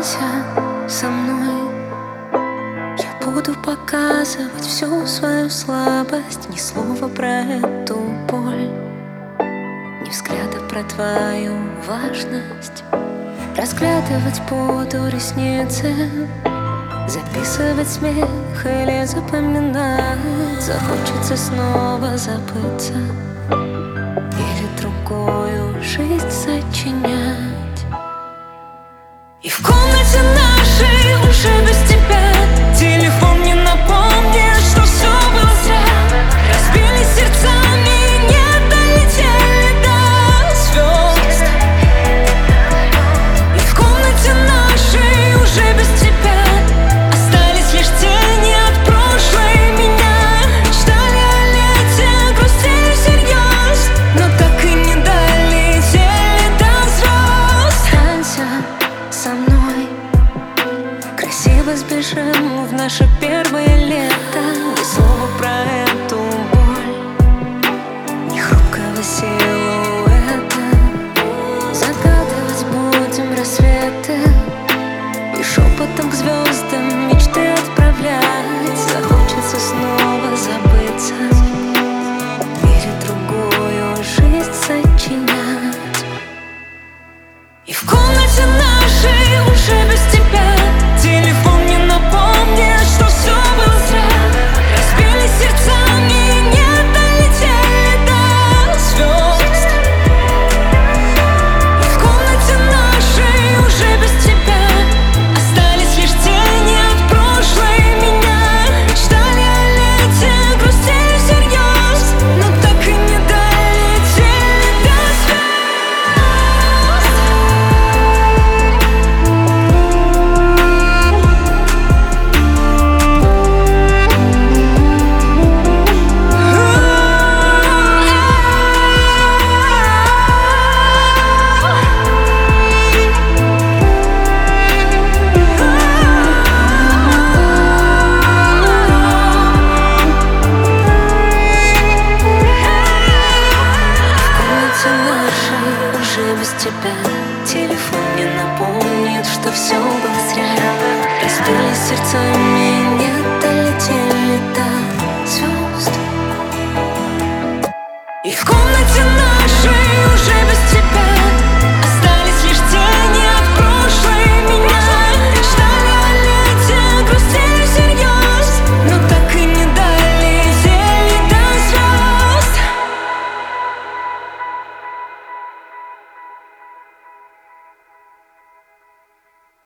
Останься со мной. Я буду показывать всю свою слабость. Ни слова про эту боль, ни взгляда про твою важность. Разглядывать буду ресницы, записывать смех или запоминать. Захочется снова забыться или другую жизнь сочинять. И в комнате нашей уже без тебя телефон не напомнит, что все было зря. Разбились сердцами, не долетели до звезд. И в комнате нашей уже без тебя остались лишь тени от прошлой меня. Ждали о лете, грустили всерьез, но так и не долетели до звезд. Останься со мной, красиво сбежим в наше первое лето. Ни слова про эту боль, ни хрупкого силуэта. Загадывать будем рассветы и шепотом к звездам мечты отправлять. Захочется снова забыться или другую жизнь сочинять. И в комнате нашей уже без тебя телефон не напомнит, что все было зря. Разбились сердцами, не долетели до звезд. И в комнате нашей уже без тебя остались лишь тени от прошлой меня. Ждали о лете, грустили всерьез, но так и не долетели до звезд. Уже без тебя телефон не напомнит, что все было зря. Разбились сердцами.